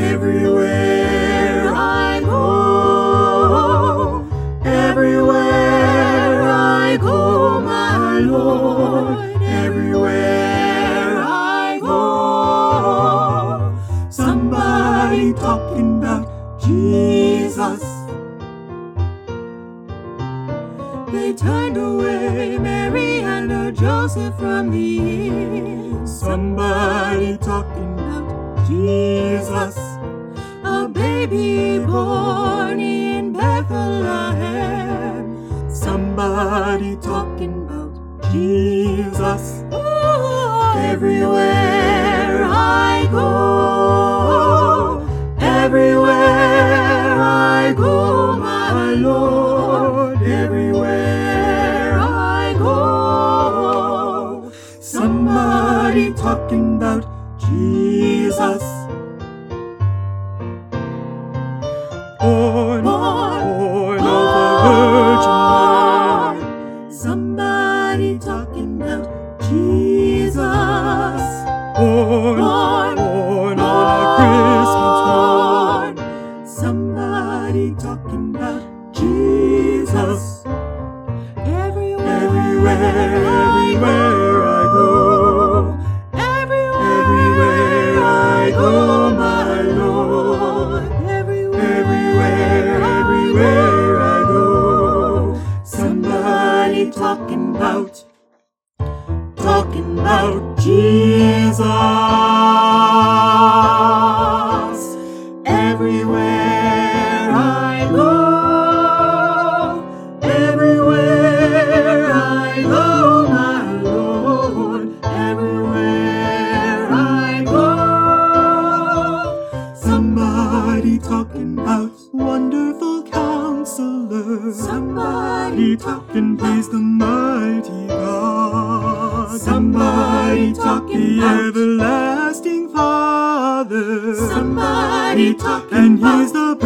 Everywhere I go, everywhere I go, my Lord, everywhere I go, somebody talking about Jesus. They turned away Mary and Joseph from the inn. Somebody talking about Jesus, a baby born in Bethlehem. Somebody talking about Jesus. Everywhere I go, everywhere I go, my Lord, everywhere I go, somebody talking about Jesus. Born of the Virgin Mary. Somebody talking about Jesus. Born on a Christmas morn. Somebody talking about Jesus. Everywhere I go, everywhere I go, my Lord. Everywhere I go, somebody talking about Jesus. Everywhere I go, everywhere I go, my Lord. Everywhere I go, somebody talking about Wonderful Counselor. Somebody talking, He's the mighty God. Somebody talking, the everlasting Father. Somebody talking, and He's the